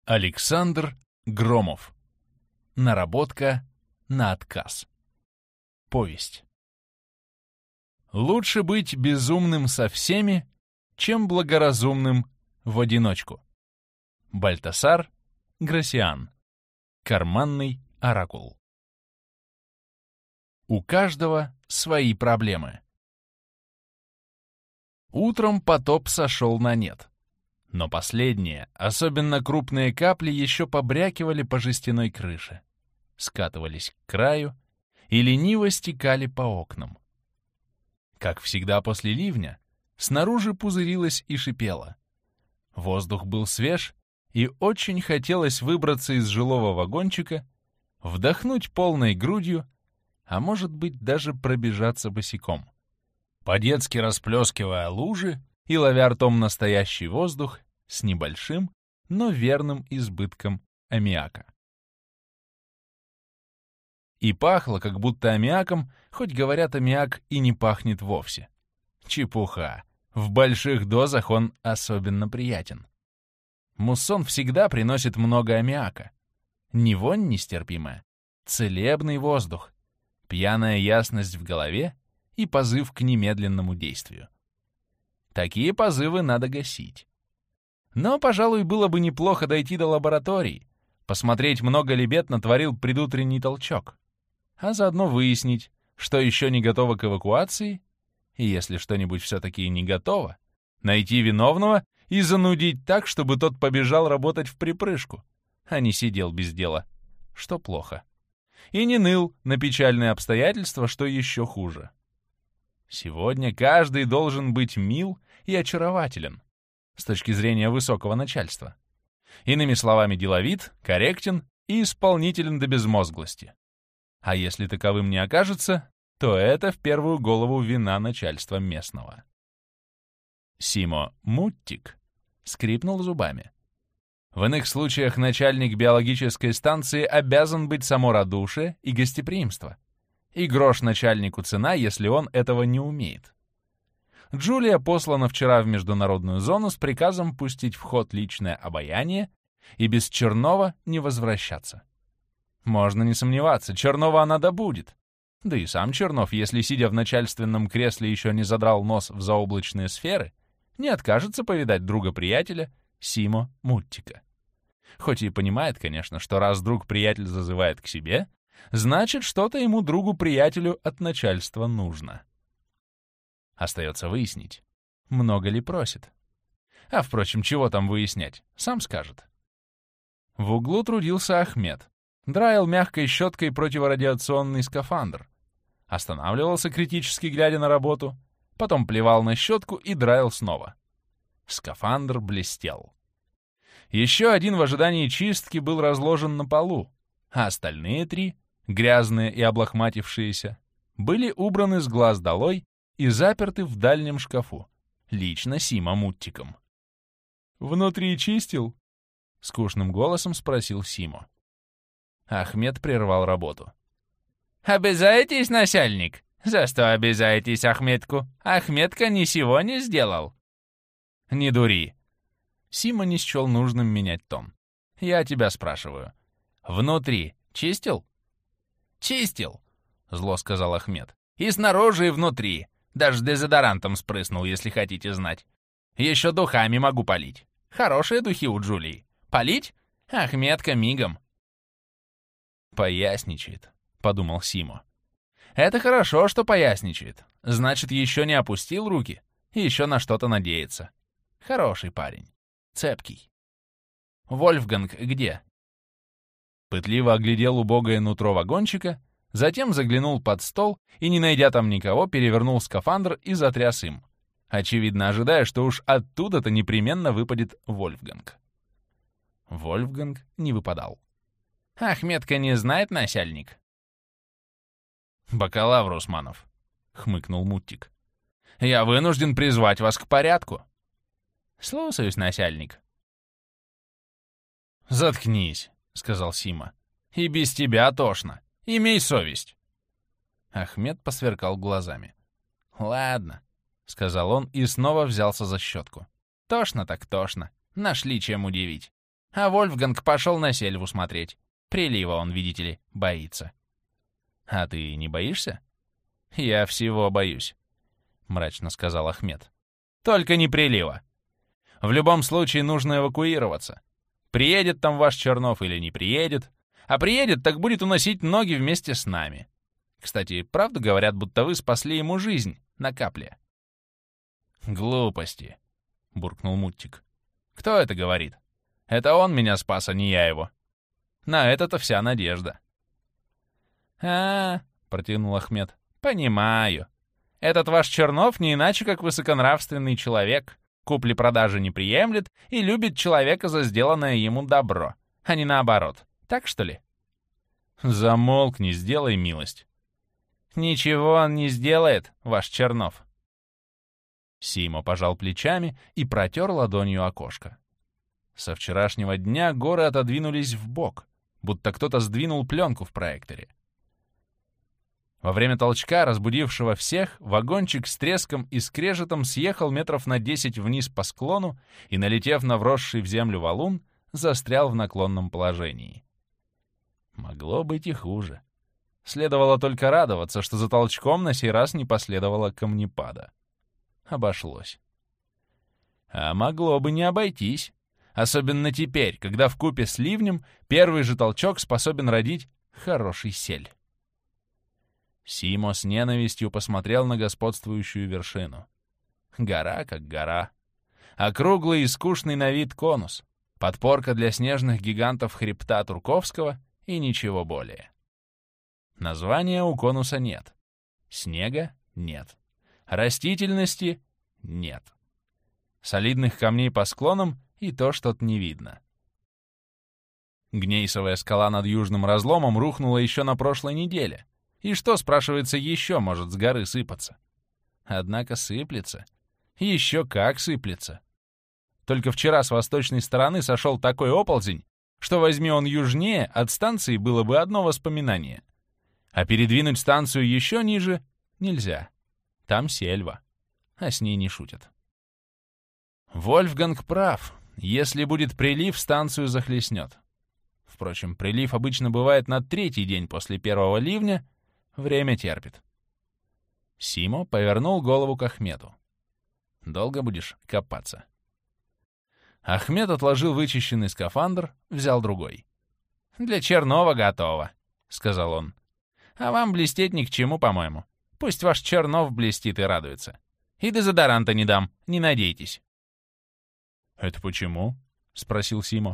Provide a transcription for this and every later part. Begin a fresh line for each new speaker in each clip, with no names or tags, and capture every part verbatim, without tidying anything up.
Александр Громов. Наработка на отказ. Повесть. Лучше быть безумным со всеми, чем благоразумным в одиночку. Бальтасар Грасиан. Карманный оракул. У каждого свои проблемы. Утром потоп сошел на нет. Но последние, особенно крупные капли, еще побрякивали по жестяной крыше, скатывались к краю и лениво стекали по окнам. Как всегда после ливня, снаружи пузырилось и шипело. Воздух был свеж, и очень хотелось выбраться из жилого вагончика, вдохнуть полной грудью, а может быть даже пробежаться босиком, по-детски расплескивая лужи и ловя ртом настоящий воздух с небольшим, но верным избытком аммиака. И пахло, как будто аммиаком, хоть, говорят, аммиак и не пахнет вовсе. Чепуха. В больших дозах он особенно приятен. Муссон всегда приносит много аммиака. Ни вонь нестерпимая, целебный воздух, пьяная ясность в голове и позыв к немедленному действию. Такие позывы надо гасить. Но, пожалуй, было бы неплохо дойти до лабораторий, посмотреть, много ли бед натворил предутренний толчок, а заодно выяснить, что еще не готово к эвакуации, и если что-нибудь все-таки не готово, найти виновного и занудить так, чтобы тот побежал работать в припрыжку, а не сидел без дела, что плохо, и не ныл на печальные обстоятельства, что еще хуже. Сегодня каждый должен быть мил и очарователен с точки зрения высокого начальства. Иными словами, деловит, корректен и исполнителен до безмозглости. А если таковым не окажется, то это в первую голову вина начальства местного. Симо Муттик скрипнул зубами. В иных случаях начальник биологической станции обязан быть само радушие и гостеприимство. И грош начальнику цена, если он этого не умеет. Джулия послана вчера в международную зону с приказом пустить в ход личное обаяние и без Чернова не возвращаться. Можно не сомневаться, Чернова она добудет. Да и сам Чернов, если, сидя в начальственном кресле, еще не задрал нос в заоблачные сферы, не откажется повидать друга-приятеля Симо Муттика. Хоть и понимает, конечно, что раз друг-приятель зазывает к себе, значит, что-то ему, другу-приятелю, от начальства нужно. Остается выяснить, много ли просит. А, впрочем, чего там выяснять, сам скажет. В углу трудился Ахмед. Драил мягкой щеткой противорадиационный скафандр. Останавливался, критически глядя на работу, потом плевал на щетку и драил снова. Скафандр блестел. Еще один в ожидании чистки был разложен на полу, а остальные три, грязные и облохматившиеся, были убраны с глаз долой и заперты в дальнем шкафу, лично Симо Муттиком. «Внутри чистил?» — скучным голосом спросил Симо. Ахмед прервал работу. «Обязаетесь, начальник? За что обязаетесь Ахмедку? Ахмедка ни сего не сделал». «Не дури». Симо не счел нужным менять тон. «Я тебя спрашиваю. Внутри чистил?» «Чистил», — зло сказал Ахмед. «И снаружи, и внутри. Даже дезодорантом спрыснул, если хотите знать. Еще духами могу полить. Хорошие духи у Джулии. Полить? Ахмедка мигом». «Поясничает», — подумал Симо. «Это хорошо, что поясничает. Значит, еще не опустил руки и еще на что-то надеется. Хороший парень. Цепкий. Вольфганг где?» Пытливо оглядел убогое нутро вагончика, затем заглянул под стол и, не найдя там никого, перевернул скафандр и затряс им, очевидно ожидая, что уж оттуда-то непременно выпадет Вольфганг. Вольфганг не выпадал. «Ахмедка не знает, начальник?» «Бакалавр Усманов», — хмыкнул Муттик. «Я вынужден призвать вас к порядку». «Слушаюсь, начальник». «Заткнись», — сказал Симо. «И без тебя тошно. Имей совесть». Ахмед посверкал глазами. «Ладно», — сказал он и снова взялся за щетку. «Тошно так тошно. Нашли чем удивить. А Вольфганг пошел на сельву смотреть. Прилива он, видите ли, боится. А ты не боишься? Я всего боюсь, — мрачно сказал Ахмед. Только не прилива. В любом случае нужно эвакуироваться. Приедет там ваш Чернов или не приедет. А приедет, так будет уносить ноги вместе с нами. Кстати, правду говорят, будто вы спасли ему жизнь на капле? Глупости, — буркнул Муттик. Кто это говорит? Это он меня спас, а не я его. На это-то вся надежда. А, — протянул Ахмед, — понимаю. Этот ваш Чернов не иначе, как высоконравственный человек. Купли-продажи не приемлет и любит человека за сделанное ему добро, а не наоборот. Так что ли? Замолкни, сделай милость. Ничего он не сделает, ваш Чернов. Симо пожал плечами и протер ладонью окошко. Со вчерашнего дня горы отодвинулись вбок, будто кто-то сдвинул пленку в проекторе. Во время толчка, разбудившего всех, вагончик с треском и скрежетом съехал метров на десять вниз по склону и, налетев на вросший в землю валун, застрял в наклонном положении. Могло быть и хуже. Следовало только радоваться, что за толчком на сей раз не последовало камнепада. Обошлось. А могло бы не обойтись. Особенно теперь, когда вкупе с ливнем первый же толчок способен родить хороший сель. Симо с ненавистью посмотрел на господствующую вершину. Гора как гора. Округлый и скучный на вид конус. Подпорка для снежных гигантов хребта Турковского и ничего более. Названия у конуса нет. Снега нет. Растительности нет. Солидных камней по склонам и то что-то не видно. Гнейсовая скала над южным разломом рухнула еще на прошлой неделе. И что, спрашивается, еще может с горы сыпаться? Однако сыплется. Еще как сыплется. Только вчера с восточной стороны сошел такой оползень, что возьми он южнее, от станции было бы одно воспоминание. А передвинуть станцию еще ниже нельзя. Там сельва. А с ней не шутят. Вольфганг прав. Если будет прилив, станцию захлестнет. Впрочем, прилив обычно бывает на третий день после первого ливня. Время терпит. Симо повернул голову к Ахмету. «Долго будешь копаться?» Ахмед отложил вычищенный скафандр, взял другой. «Для Чернова готово», — сказал он. «А вам блестеть ни к чему, по-моему. Пусть ваш Чернов блестит и радуется. И дезодоранта не дам, не надейтесь». «Это почему?» — спросил Симо.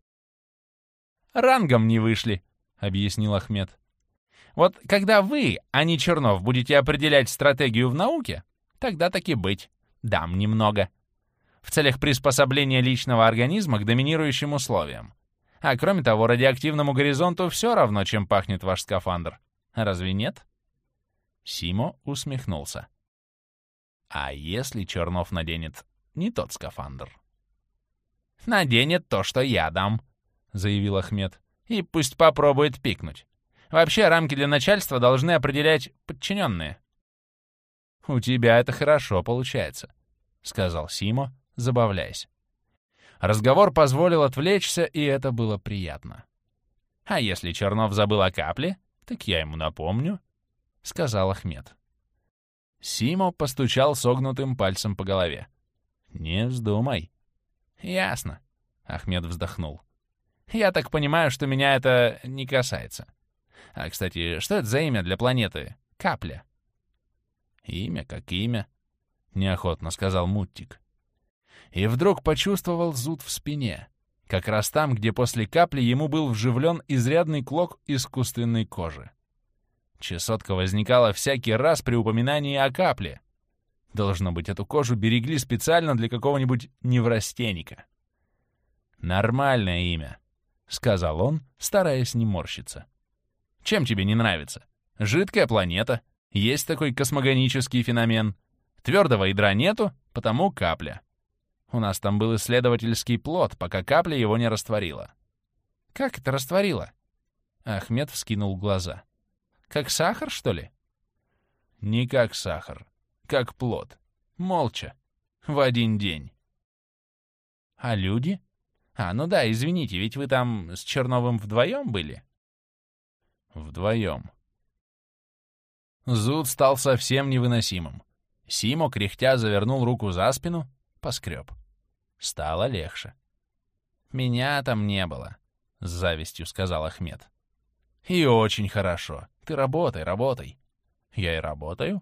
«Рангом не вышли», — объяснил Ахмед. «Вот когда вы, а не Чернов, будете определять стратегию в науке, тогда таки быть. Дам немного. В целях приспособления личного организма к доминирующим условиям. А кроме того, радиоактивному горизонту все равно, чем пахнет ваш скафандр. Разве нет?» Симо усмехнулся. «А если Чернов наденет не тот скафандр?» «Наденет то, что я дам», — заявил Ахмед. «И пусть попробует пикнуть. Вообще, рамки для начальства должны определять подчиненные». «У тебя это хорошо получается», — сказал Симо, забавляясь. Разговор позволил отвлечься, и это было приятно. «А если Чернов забыл о капле, так я ему напомню», — сказал Ахмед. Симо постучал согнутым пальцем по голове. «Не вздумай». «Ясно», — Ахмед вздохнул. «Я так понимаю, что меня это не касается. А, кстати, что это за имя для планеты? Капля». «Имя как имя», — неохотно сказал Муттик. И вдруг почувствовал зуд в спине, как раз там, где после капли ему был вживлен изрядный клок искусственной кожи. Чесотка возникала всякий раз при упоминании о капле. Должно быть, эту кожу берегли специально для какого-нибудь неврастенника. «Нормальное имя», — сказал он, стараясь не морщиться. «Чем тебе не нравится? Жидкая планета, есть такой космогонический феномен. Твердого ядра нету, потому капля. У нас там был исследовательский плод, пока капля его не растворила». «Как это растворила?» Ахмед вскинул глаза. «Как сахар, что ли?» «Не как сахар, как плод. Молча. В один день». «А люди? А, ну да, извините, ведь вы там с Черновым вдвоем были? Вдвоем. Зуд стал совсем невыносимым. Симо, кряхтя, завернул руку за спину, поскреб. Стало легче. «Меня там не было», — с завистью сказал Ахмед. «И очень хорошо. Ты работай, работай». «Я и работаю».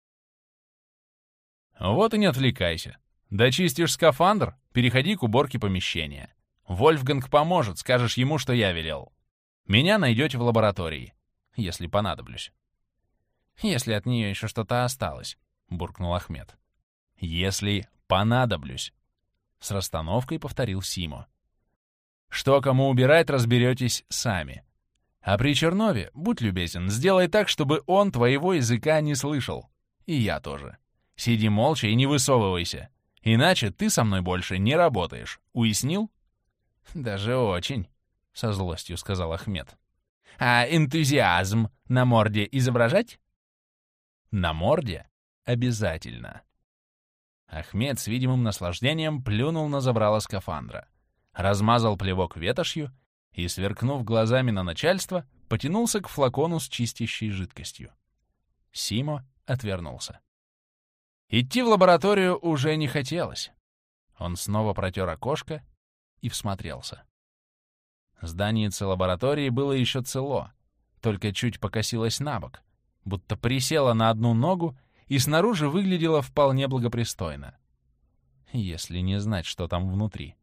«Вот и не отвлекайся. Дочистишь скафандр, переходи к уборке помещения. Вольфганг поможет, скажешь ему, что я велел. Меня найдете в лаборатории, если понадоблюсь». «Если от нее еще что-то осталось», — буркнул Ахмед. «Если понадоблюсь», — с расстановкой повторил Симо. «Что кому убирать, разберетесь сами. А при Чернове, будь любезен, сделай так, чтобы он твоего языка не слышал. И я тоже. Сиди молча и не высовывайся. Иначе ты со мной больше не работаешь. Уяснил?» «Даже очень», — со злостью сказал Ахмед. «А энтузиазм на морде изображать?» «На морде? Обязательно». Ахмед с видимым наслаждением плюнул на забрало скафандра, размазал плевок ветошью и, сверкнув глазами на начальство, потянулся к флакону с чистящей жидкостью. Симо отвернулся. Идти в лабораторию уже не хотелось. Он снова протер окошко и всмотрелся. Зданице лаборатории было еще цело, только чуть покосилось на бок, будто присела на одну ногу и снаружи выглядело вполне благопристойно. Если не знать, что там внутри.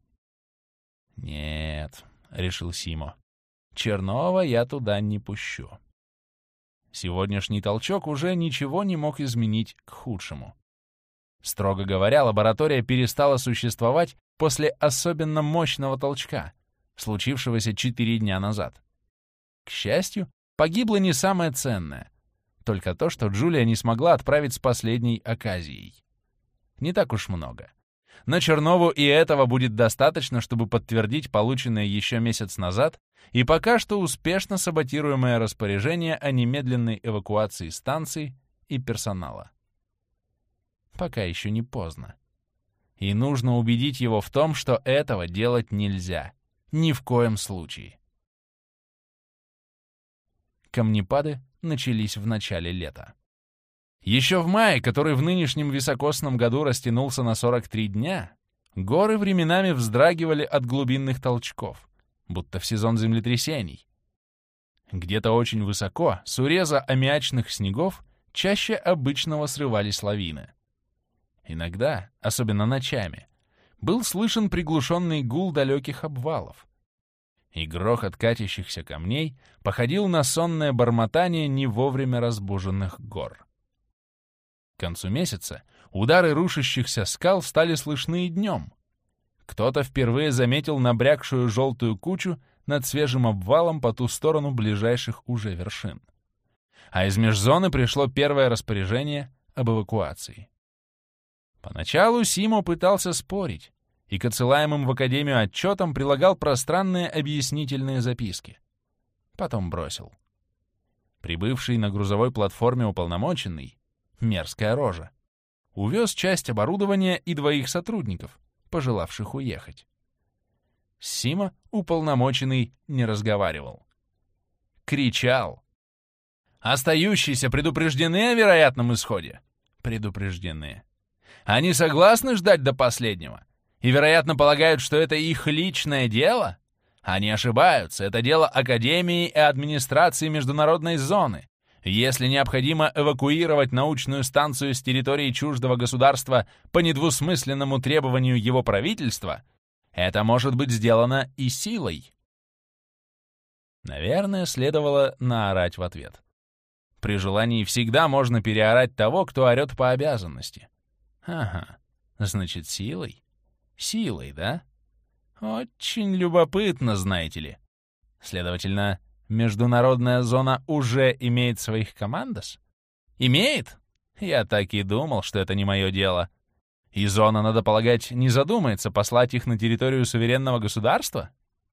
«Нет», — решил Симо, — «Чернова я туда не пущу». Сегодняшний толчок уже ничего не мог изменить к худшему. Строго говоря, лаборатория перестала существовать после особенно мощного толчка, случившегося четыре дня назад. К счастью, погибло не самое ценное, только то, что Джулия не смогла отправить с последней оказией. Не так уж много. Но Чернову и этого будет достаточно, чтобы подтвердить полученное еще месяц назад и пока что успешно саботируемое распоряжение о немедленной эвакуации станции и персонала. Пока еще не поздно. И нужно убедить его в том, что этого делать нельзя. Ни в коем случае. Камнепады начались в начале лета. Еще в мае, который в нынешнем високосном году растянулся на сорок три дня, горы временами вздрагивали от глубинных толчков, будто в сезон землетрясений. Где-то очень высоко, с уреза аммиачных снегов, чаще обычного срывались лавины. Иногда, особенно ночами, был слышен приглушенный гул далеких обвалов, и грохот катящихся камней походил на сонное бормотание не вовремя разбуженных гор. К концу месяца удары рушащихся скал стали слышны и днем. Кто-то впервые заметил набрякшую желтую кучу над свежим обвалом по ту сторону ближайших уже вершин. А из межзоны пришло первое распоряжение об эвакуации. Поначалу Симо пытался спорить, и к отсылаемым в Академию отчетам прилагал пространные объяснительные записки. Потом бросил. Прибывший на грузовой платформе уполномоченный, мерзкая рожа, увез часть оборудования и двоих сотрудников, пожелавших уехать. С Симо уполномоченный не разговаривал. Кричал. «Остающиеся предупреждены о вероятном исходе?» «Предупреждены. Они согласны ждать до последнего? И, вероятно, полагают, что это их личное дело? Они ошибаются. Это дело Академии и администрации международной зоны. Если необходимо эвакуировать научную станцию с территории чуждого государства по недвусмысленному требованию его правительства, это может быть сделано и силой». Наверное, следовало наорать в ответ. При желании всегда можно переорать того, кто орет по обязанности. Ага, значит, силой? Силой, да? Очень любопытно, знаете ли. Следовательно, международная зона уже имеет своих командос? Имеет? Я так и думал, что это не мое дело. И зона, надо полагать, не задумается послать их на территорию суверенного государства?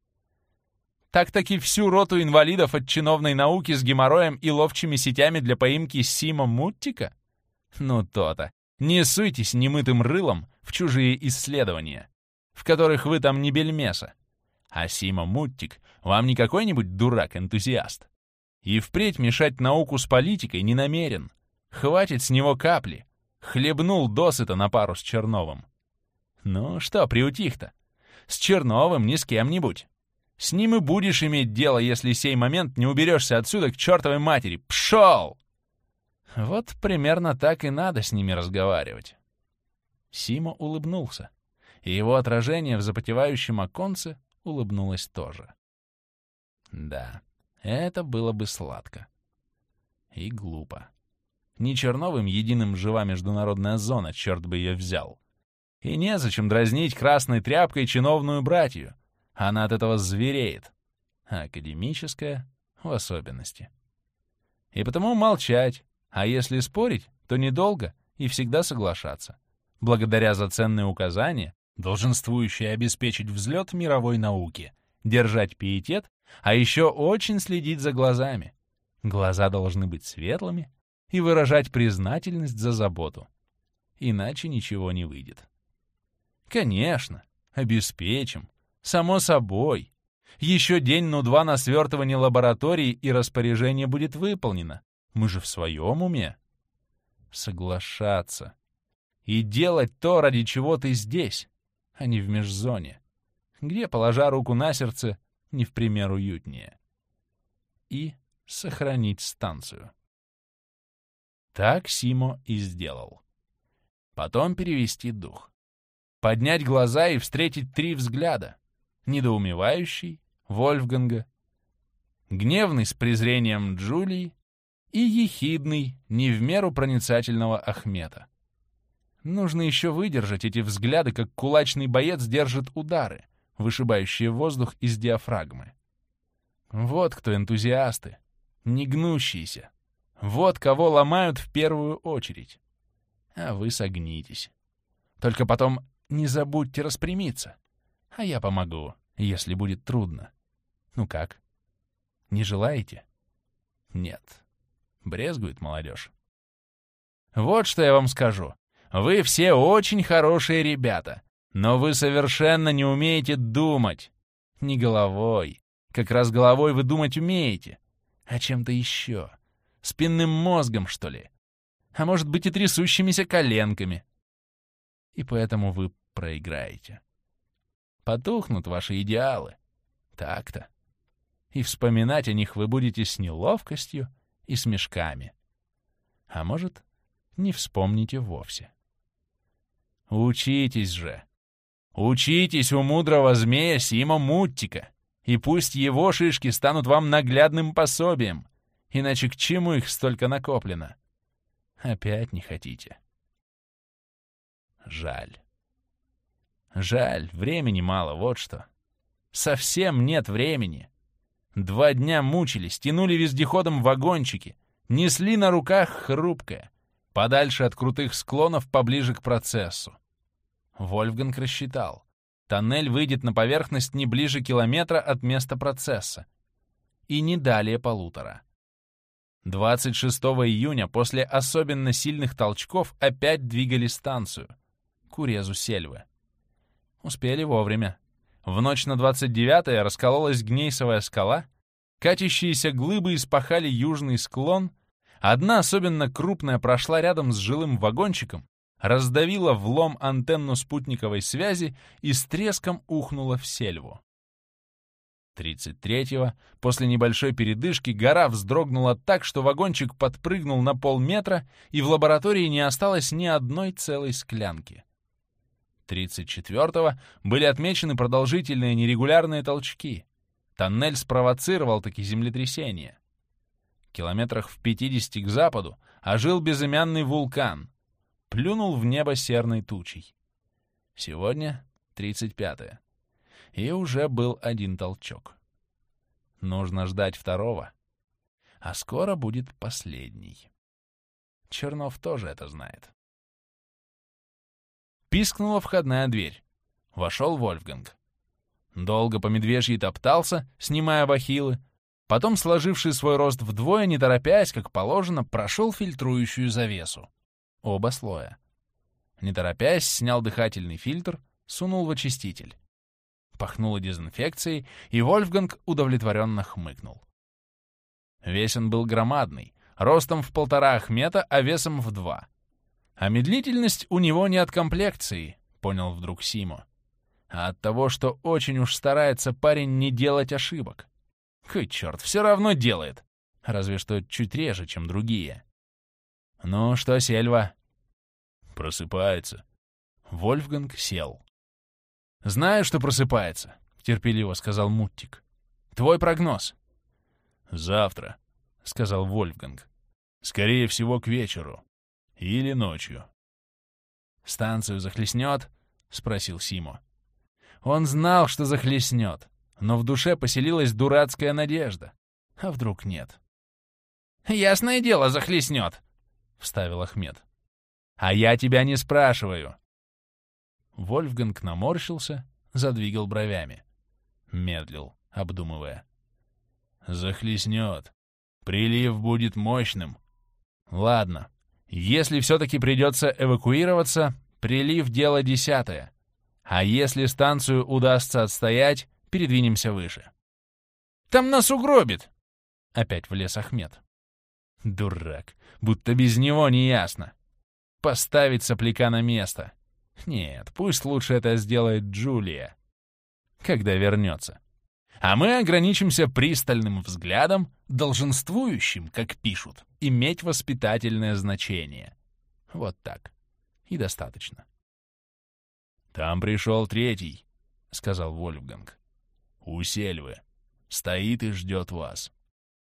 Так-таки всю роту инвалидов от чиновной науки с геморроем и ловчими сетями для поимки Симо Муттика? Ну то-то. Не суйтесь немытым рылом в чужие исследования, в которых вы там не бельмеса, А Симо Муттик вам не какой-нибудь дурак-энтузиаст. И впредь мешать науку с политикой не намерен. Хватит с него капли. Хлебнул досыта на пару с Черновым. Ну что, приутих-то? С Черновым, не с кем-нибудь. С ним и будешь иметь дело, если сей момент не уберешься отсюда к чертовой матери. Пшел! Вот примерно так и надо с ними разговаривать. Симо улыбнулся, и его отражение в запотевающем оконце улыбнулось тоже. Да, это было бы сладко. И глупо. Не Черновым единым жива международная зона, черт бы ее взял. И незачем дразнить красной тряпкой чиновную братью. Она от этого звереет. А академическая в особенности. И потому молчать, а если спорить, то недолго и всегда соглашаться. Благодаря за ценные указания, долженствующие обеспечить взлет мировой науки, держать пиетет, а еще очень следить за глазами. Глаза должны быть светлыми и выражать признательность за заботу. Иначе ничего не выйдет. Конечно, обеспечим. Само собой. Еще день, ну два на свертывание лаборатории, и распоряжение будет выполнено. Мы же в своем уме. Соглашаться. И делать то, ради чего ты здесь, а не в межзоне, где, положа руку на сердце, не в пример уютнее. И сохранить станцию. Так Симо и сделал. Потом перевести дух. Поднять глаза и встретить три взгляда. Недоумевающий Вольфганга, гневный с презрением Джулии и ехидный, не в меру проницательного Ахмета. Нужно еще выдержать эти взгляды, как кулачный боец держит удары, вышибающие воздух из диафрагмы. Вот кто энтузиасты, не гнущиеся. Вот кого ломают в первую очередь. А вы согнитесь. Только потом не забудьте распрямиться. А я помогу, если будет трудно. Ну как? Не желаете? Нет. Брезгует молодежь. Вот что я вам скажу. Вы все очень хорошие ребята, но вы совершенно не умеете думать. Не головой. Как раз головой вы думать умеете. А чем-то еще. Спинным мозгом, что ли. А может быть и трясущимися коленками. И поэтому вы проиграете. Потухнут ваши идеалы. Так-то. И вспоминать о них вы будете с неловкостью и с мешками. А может, не вспомните вовсе. Учитесь же. Учитесь у мудрого змея Симо Муттика, и пусть его шишки станут вам наглядным пособием, иначе к чему их столько накоплено? Опять не хотите. Жаль. Жаль, времени мало, вот что. Совсем нет времени. Два дня мучились, тянули вездеходом вагончики, несли на руках хрупкое, подальше от крутых склонов, поближе к процессу. Вольфганг рассчитал. Тоннель выйдет на поверхность не ближе километра от места процесса. И не далее полутора. двадцать шестого июня после особенно сильных толчков опять двигали станцию, к урезу Сельвы. Успели вовремя. В ночь на двадцать девятое раскололась гнейсовая скала, катящиеся глыбы испахали южный склон, одна особенно крупная прошла рядом с жилым вагончиком, раздавила влом антенну спутниковой связи и с треском ухнула в сельву. тридцать третьего, после небольшой передышки, гора вздрогнула так, что вагончик подпрыгнул на полметра, и в лаборатории не осталось ни одной целой склянки. тридцать четвертого были отмечены продолжительные нерегулярные толчки. Тоннель спровоцировал таки землетрясение. В километрах в пятидесяти к западу ожил безымянный вулкан, плюнул в небо серной тучей. Сегодня тридцать пятое. И уже был один толчок. Нужно ждать второго. А скоро будет последний. Чернов тоже это знает. Пискнула входная дверь. Вошел Вольфганг. Долго по медвежьи топтался, снимая бахилы, потом, сложивший свой рост вдвое, не торопясь, как положено, прошел фильтрующую завесу. Оба слоя. Не торопясь, снял дыхательный фильтр, сунул в очиститель. Пахнуло дезинфекцией, и Вольфганг удовлетворенно хмыкнул. Весь он был громадный, ростом в полтора Ахмета, а весом в два. А медлительность у него не от комплекции, понял вдруг Симо, а от того, что очень уж старается парень не делать ошибок. Кой черт, все равно делает, разве что чуть реже, чем другие. Ну что, Сельва? Просыпается. Вольфганг сел. «Знаю, что просыпается», — терпеливо сказал Муттик. «Твой прогноз?» «Завтра», — сказал Вольфганг. «Скорее всего, к вечеру. Или ночью». «Станцию захлестнет?» — спросил Симо. Он знал, что захлестнет, но в душе поселилась дурацкая надежда. А вдруг нет? «Ясное дело, захлестнет», — вставил Ахмед. «А я тебя не спрашиваю». Вольфганг наморщился, задвигал бровями. Медлил, обдумывая. «Захлестнет. Прилив будет мощным. Ладно, если все-таки придется эвакуироваться, прилив — дело десятое. А если станцию удастся отстоять, передвинемся выше». «Там нас угробит!» — опять влез Ахмед. Дурак, будто без него не ясно. Поставить сопляка на место. Нет, пусть лучше это сделает Джулия, когда вернется. А мы ограничимся пристальным взглядом, долженствующим, как пишут, иметь воспитательное значение. Вот так. И достаточно. «Там пришел третий», — сказал Вольфганг. «У Сельвы. Стоит и ждет вас».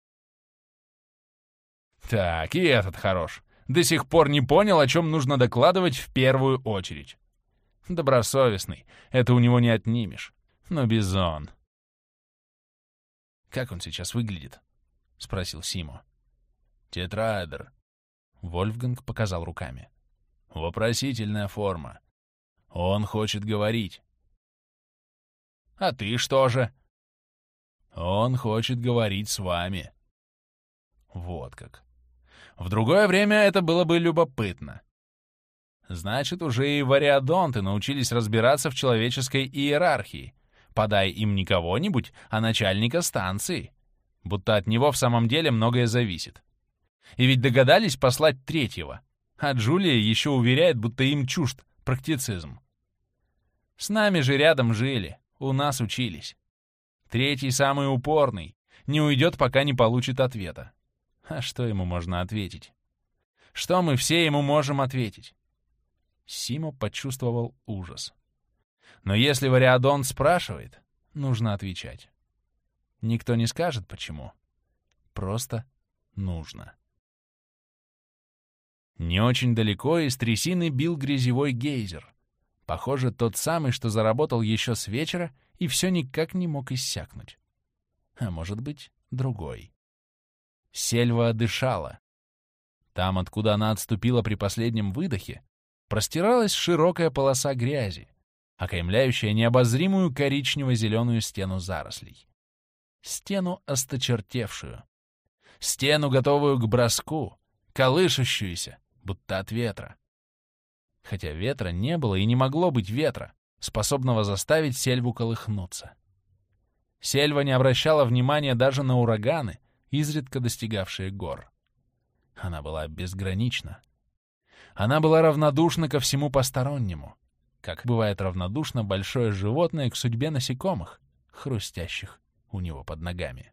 Так, и этот хорош. До сих пор не понял, о чем нужно докладывать в первую очередь. Добросовестный, это у него не отнимешь. Но Бизон... «Как он сейчас выглядит?» — спросил Симо. «Тетраэдр». Вольфганг показал руками. «Вопросительная форма. Он хочет говорить». «А ты что же?» «Он хочет говорить с вами». Вот как. В другое время это было бы любопытно. Значит, уже и вариадонты научились разбираться в человеческой иерархии. Подай им не кого-нибудь, а начальника станции. Будто от него в самом деле многое зависит. И ведь догадались послать третьего. А Джулия еще уверяет, будто им чужд практицизм. С нами же рядом жили, у нас учились. Третий самый упорный, не уйдет, пока не получит ответа. А что ему можно ответить? Что мы все ему можем ответить? Симо почувствовал ужас. Но если Вариадон спрашивает, нужно отвечать. Никто не скажет, почему. Просто нужно. Не очень далеко из трясины бил грязевой гейзер. Похоже, тот самый, что заработал еще с вечера и все никак не мог иссякнуть. А может быть, другой. Сельва дышала. Там, откуда она отступила при последнем выдохе, простиралась широкая полоса грязи, окаймляющая необозримую коричнево-зеленую стену зарослей. Стену осточертевшую. Стену, готовую к броску, колышущуюся, будто от ветра. Хотя ветра не было и не могло быть ветра, способного заставить сельву колыхнуться. Сельва не обращала внимания даже на ураганы, изредка достигавшие гор. Она была безгранична. Она была равнодушна ко всему постороннему, как бывает равнодушно большое животное к судьбе насекомых, хрустящих у него под ногами.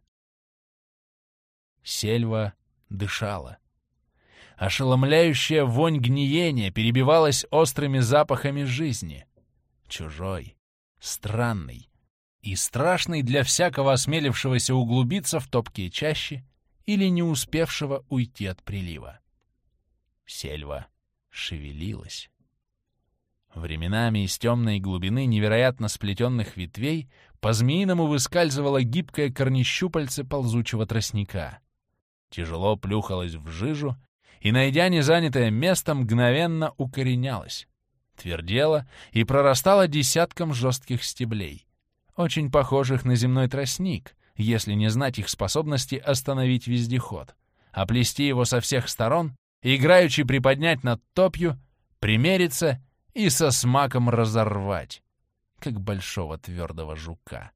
Сельва дышала. Ошеломляющая вонь гниения перебивалась острыми запахами жизни. Чужой, странный и страшный для всякого осмелившегося углубиться в топкие чащи или не успевшего уйти от прилива. Сельва шевелилась. Временами из темной глубины невероятно сплетенных ветвей по-змеиному выскальзывало гибкое корнещупальце ползучего тростника. Тяжело плюхалось в жижу и, найдя незанятое место, мгновенно укоренялось, твердело и прорастало десятком жестких стеблей, очень похожих на земной тростник, если не знать их способности остановить вездеход, оплести его со всех сторон, играючи приподнять над топью, примериться и со смаком разорвать. как большого твердого жука.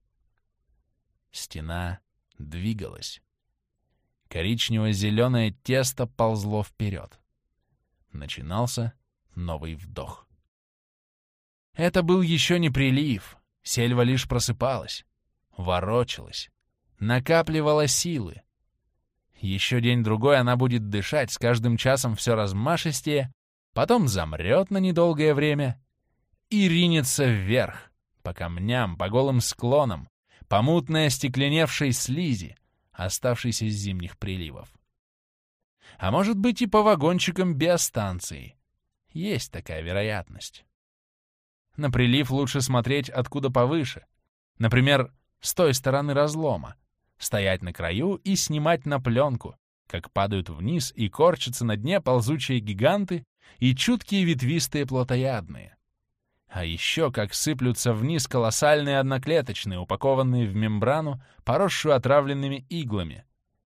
Стена двигалась. Коричнево-зеленое тесто ползло вперед. Начинался новый вдох. Это был еще не прилив. Сельва лишь просыпалась, ворочалась, накапливала силы. Еще день-другой она будет дышать, с каждым часом все размашистее, потом замрет на недолгое время и ринется вверх, по камням, по голым склонам, по мутной остекленевшей слизи, оставшейся с зимних приливов. А может быть и по вагончикам биостанции. Есть такая вероятность. На прилив лучше смотреть откуда повыше. Например, с той стороны разлома. Стоять на краю и снимать на пленку, как падают вниз и корчатся на дне ползучие гиганты и чуткие ветвистые плотоядные. А еще как сыплются вниз колоссальные одноклеточные, упакованные в мембрану, поросшую отравленными иглами.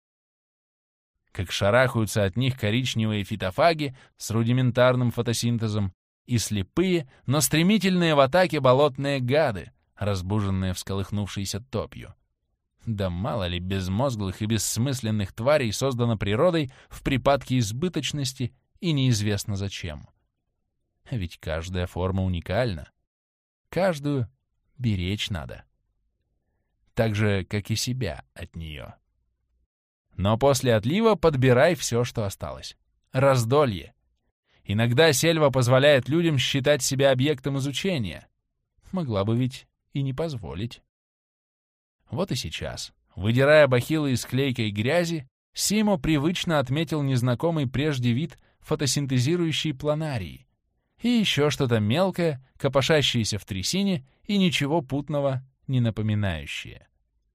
Как шарахаются от них коричневые фитофаги с рудиментарным фотосинтезом и слепые, но стремительные в атаке болотные гады, разбуженные всколыхнувшейся топью. Да мало ли безмозглых и бессмысленных тварей создано природой в припадке избыточности и неизвестно зачем. Ведь каждая форма уникальна. Каждую беречь надо. Так же, как и себя от нее. Но после отлива подбирай все, что осталось. Раздолье. Иногда сельва позволяет людям считать себя объектом изучения. Могла бы ведь и не позволить. Вот и сейчас, выдирая бахилы из клейкой грязи, Симо привычно отметил незнакомый прежде вид фотосинтезирующей планарии и еще что-то мелкое, копошащееся в трясине и ничего путного не напоминающее.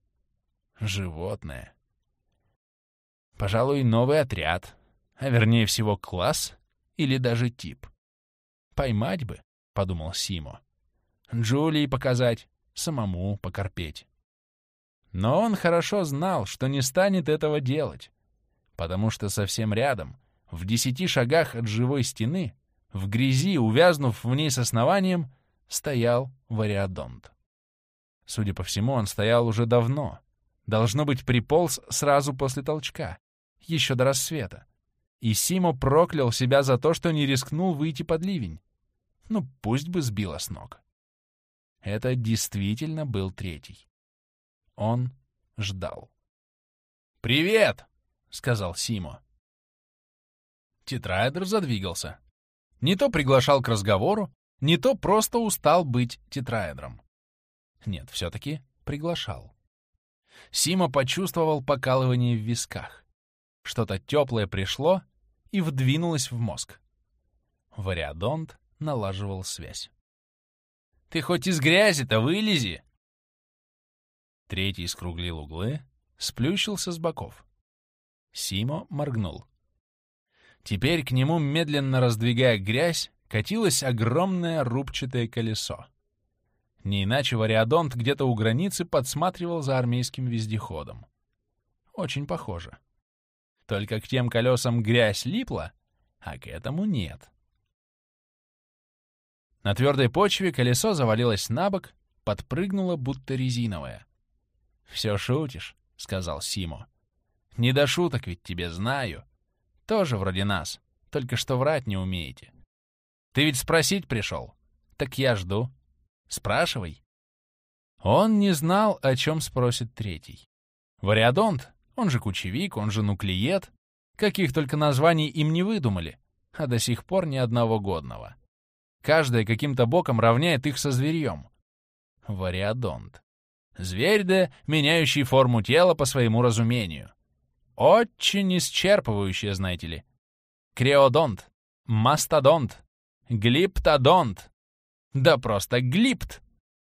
Животное. Пожалуй, новый отряд, а вернее всего класс или даже тип. Поймать бы, — подумал Симо. Джулии показать, самому покорпеть. Но он хорошо знал, что не станет этого делать, потому что совсем рядом, в десяти шагах от живой стены, в грязи, увязнув в ней с основанием, стоял вариодонт. Судя по всему, он стоял уже давно. Должно быть, приполз сразу после толчка, еще до рассвета. И Симо проклял себя за то, что не рискнул выйти под ливень. Ну, пусть бы сбило с ног. Это действительно был третий. Он ждал. «Привет!» — сказал Симо. Тетраэдр задвигался. Не то приглашал к разговору, не то просто устал быть тетраэдром. Нет, все-таки приглашал. Симо почувствовал покалывание в висках. Что-то теплое пришло и вдвинулось в мозг. Вариодонт налаживал связь. «Ты хоть из грязи-то вылези!» Третий скруглил углы, сплющился с боков. Симо моргнул. Теперь к нему, медленно раздвигая грязь, катилось огромное рубчатое колесо. Не иначе вариодонт где-то у границы подсматривал за армейским вездеходом. Очень похоже. Только к тем колесам грязь липла, а к этому нет. На твердой почве колесо завалилось на бок, подпрыгнуло, будто резиновое. «Все шутишь», — сказал Симо. «Не до шуток ведь тебе, знаю. Тоже вроде нас, только что врать не умеете. Ты ведь спросить пришел? Так я жду. Спрашивай». Он не знал, о чем спросит третий. Вариодонт, он же кучевик, он же нуклеед, каких только названий им не выдумали, а до сих пор ни одного годного. Каждое каким-то боком равняет их со зверьем. Вариодонт. Зверь, да, меняющий форму тела по своему разумению. Очень исчерпывающее, знаете ли. Креодонт, мастодонт, глиптодонт. Да просто глипт.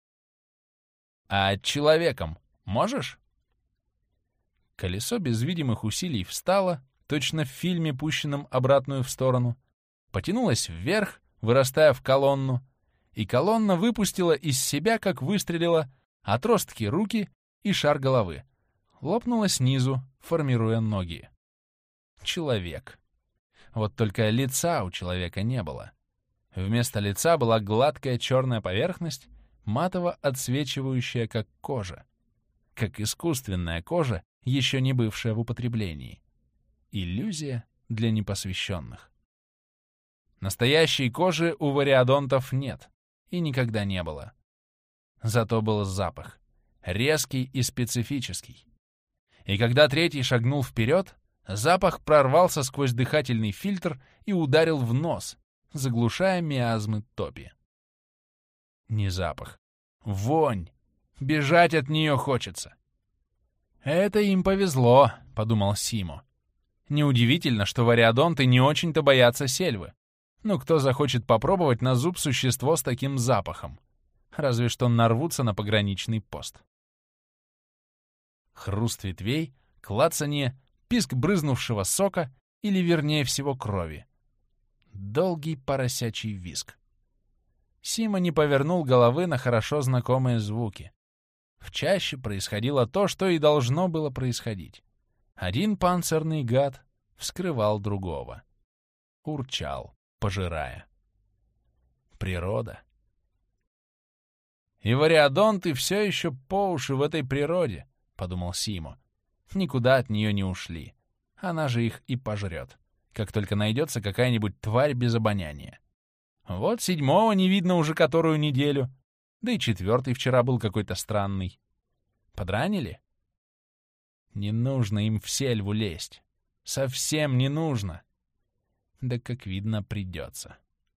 А человеком можешь? Колесо без видимых усилий встало, точно в фильме, пущенном обратную в сторону, потянулось вверх, вырастая в колонну, и колонна выпустила из себя, как выстрелила, отростки руки и шар головы. Лопнула снизу, формируя ноги. Человек. Вот только лица у человека не было. Вместо лица была гладкая черная поверхность, матово отсвечивающая, как кожа, как искусственная кожа, еще не бывшая в употреблении. Иллюзия для непосвященных. Настоящей кожи у вариодонтов нет и никогда не было. Зато был запах, резкий и специфический. И когда третий шагнул вперед, запах прорвался сквозь дыхательный фильтр и ударил в нос, заглушая миазмы топи. Не запах. Вонь. Бежать от нее хочется. «Это им повезло», — подумал Симо. Неудивительно, что вариодонты не очень-то боятся сельвы. Ну, кто захочет попробовать на зуб существо с таким запахом? Разве что нарвутся на пограничный пост. Хруст ветвей, клацанье, писк брызнувшего сока или, вернее всего, крови. Долгий поросячий визг. Сима не повернул головы на хорошо знакомые звуки. В чаще происходило то, что и должно было происходить. Один панцирный гад вскрывал другого. Урчал, пожирая. Природа. «И вариодонты все еще по уши в этой природе», — подумал Симо. «Никуда от нее не ушли. Она же их и пожрет, как только найдется какая-нибудь тварь без обоняния. Вот седьмого не видно уже которую неделю, да и четвертый вчера был какой-то странный. Подранили? Не нужно им в сельву лезть. Совсем не нужно. Да, как видно, придется».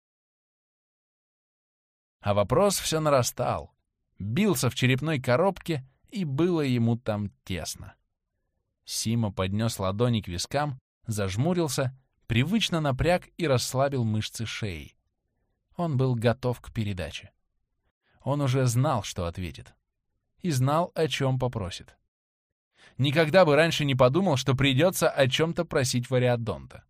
А вопрос все нарастал, бился в черепной коробке, и было ему там тесно. Симо поднес ладони к вискам, зажмурился, привычно напряг и расслабил мышцы шеи. Он был готов к передаче. Он уже знал, что ответит. И знал, о чем попросит. Никогда бы раньше не подумал, что придется о чем-то просить вариодонта.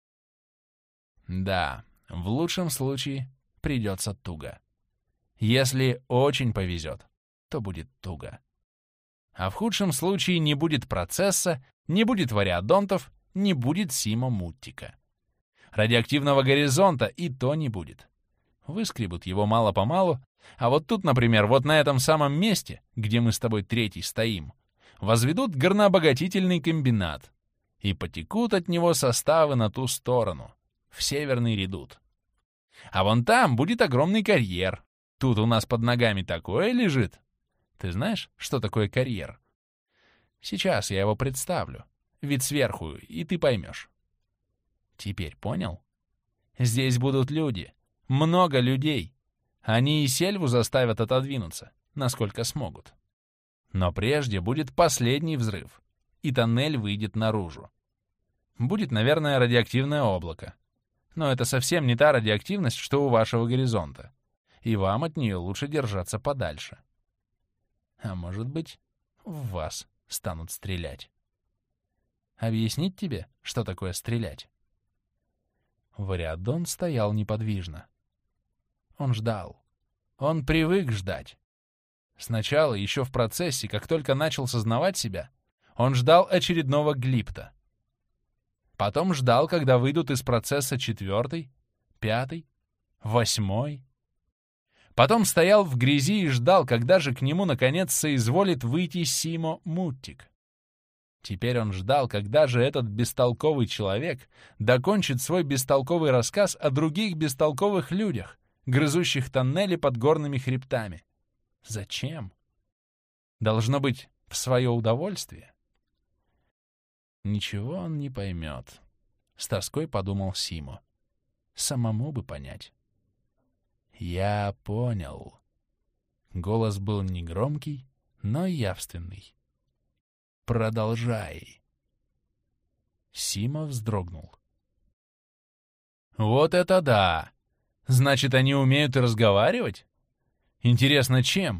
Да, в лучшем случае придется туго. Если очень повезет, то будет туго. А в худшем случае не будет процесса, не будет вариодонтов, не будет Симо Муттика. Радиоактивного горизонта и то не будет. Выскребут его мало-помалу, а вот тут, например, вот на этом самом месте, где мы с тобой третий стоим, возведут горнообогатительный комбинат и потекут от него составы на ту сторону, в Северный Редут. А вон там будет огромный карьер. Тут у нас под ногами такое лежит. Ты знаешь, что такое карьер? Сейчас я его представлю. Вид сверху, и ты поймешь. Теперь понял? Здесь будут люди. Много людей. Они и сельву заставят отодвинуться, насколько смогут. Но прежде будет последний взрыв, и тоннель выйдет наружу. Будет, наверное, радиоактивное облако. Но это совсем не та радиоактивность, что у вашего горизонта. И вам от нее лучше держаться подальше. А может быть, в вас станут стрелять. Объяснить тебе, что такое стрелять? Вариодон стоял неподвижно. Он ждал. Он привык ждать. Сначала, еще в процессе, как только начал сознавать себя, он ждал очередного глипта. Потом ждал, когда выйдут из процесса четвертый, пятый, восьмой. Потом стоял в грязи и ждал, когда же к нему наконец соизволит выйти Симо Муттик. Теперь он ждал, когда же этот бестолковый человек докончит свой бестолковый рассказ о других бестолковых людях, грызущих тоннели под горными хребтами. Зачем? Должно быть, в свое удовольствие? Ничего он не поймет, — с тоской подумал Симо. Самому бы понять. «Я понял». Голос был негромкий, но явственный. «Продолжай». Симо вздрогнул. «Вот это да! Значит, они умеют и разговаривать? Интересно, чем?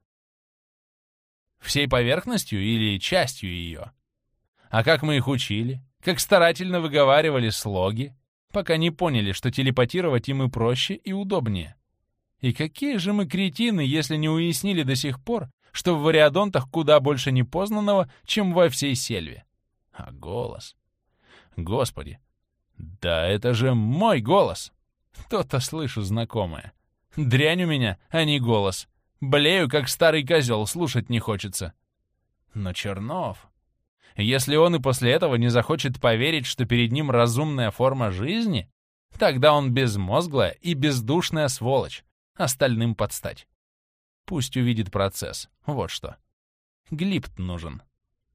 Всей поверхностью или частью ее? А как мы их учили? Как старательно выговаривали слоги, пока не поняли, что телепатировать им и проще, и удобнее? И какие же мы кретины, если не уяснили до сих пор, что в вариодонтах куда больше непознанного, чем во всей сельве? А голос? Господи! Да это же мой голос! То-то слышу знакомое. Дрянь у меня, а не голос. Блею, как старый козел, слушать не хочется. Но Чернов... Если он и после этого не захочет поверить, что перед ним разумная форма жизни, тогда он безмозглая и бездушная сволочь, остальным подстать. Пусть увидит процесс. Вот что. Глипт нужен.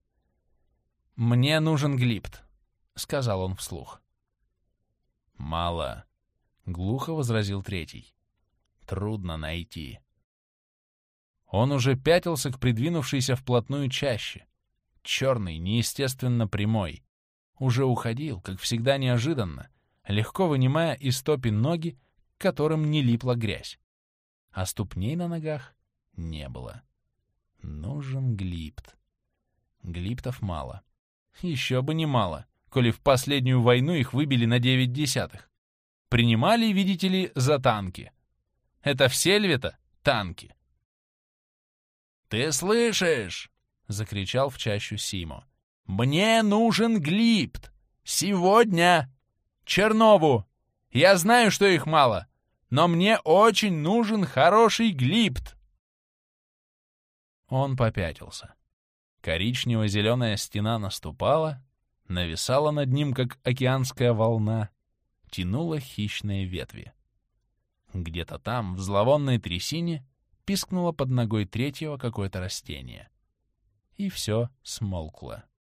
«Мне нужен глипт», — сказал он вслух. «Мало», — глухо возразил третий. «Трудно найти». Он уже пятился к придвинувшейся вплотную чаще. Черный, неестественно прямой. Уже уходил, как всегда неожиданно, легко вынимая из топи ноги, к которым не липла грязь. А ступней на ногах не было. Нужен глипт. Глиптов мало. Еще бы не мало, коли в последнюю войну их выбили на девять десятых. Принимали, видите ли, за танки. Это в Сельве-то танки. «Ты слышишь?» — закричал в чащу Симо. «Мне нужен глипт! Сегодня! Чернову! Я знаю, что их мало, но мне очень нужен хороший глипт!» Он попятился. Коричнево-зеленая стена наступала, нависала над ним, как океанская волна, тянула хищные ветви. Где-то там, в зловонной трясине, пискнуло под ногой третьего какое-то растение. И все смолкло.